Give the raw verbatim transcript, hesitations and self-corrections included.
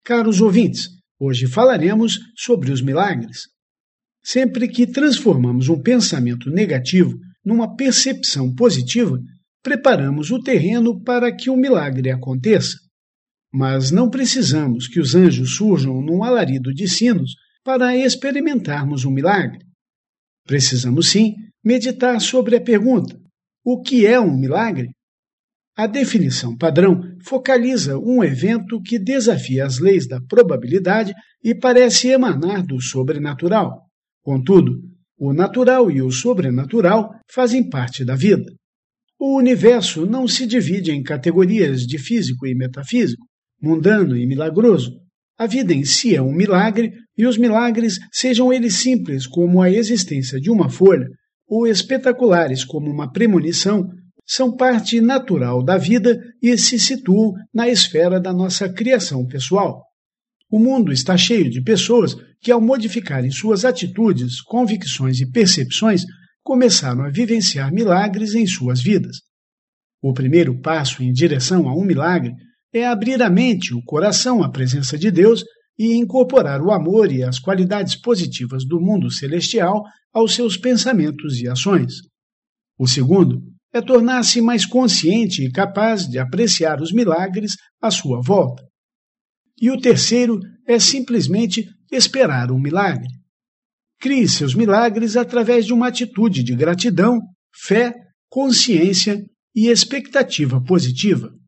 Caros ouvintes, hoje falaremos sobre os milagres. Sempre que transformamos um pensamento negativo numa percepção positiva, preparamos o terreno para que um milagre aconteça. Mas não precisamos que os anjos surjam num alarido de sinos para experimentarmos um milagre. Precisamos sim meditar sobre a pergunta: o que é um milagre? A definição padrão focaliza um evento que desafia as leis da probabilidade e parece emanar do sobrenatural. Contudo, o natural e o sobrenatural fazem parte da vida. O universo não se divide em categorias de físico e metafísico, mundano e milagroso. A vida em si é um milagre e os milagres, sejam eles simples como a existência de uma folha ou espetaculares como uma premonição, são parte natural da vida e se situam na esfera da nossa criação pessoal. O mundo está cheio de pessoas que, ao modificarem suas atitudes, convicções e percepções, começaram a vivenciar milagres em suas vidas. O primeiro passo em direção a um milagre é abrir a mente e o coração à presença de Deus e incorporar o amor e as qualidades positivas do mundo celestial aos seus pensamentos e ações. O segundo é tornar-se mais consciente e capaz de apreciar os milagres à sua volta. E o terceiro é simplesmente esperar um milagre. Crie seus milagres através de uma atitude de gratidão, fé, consciência e expectativa positiva.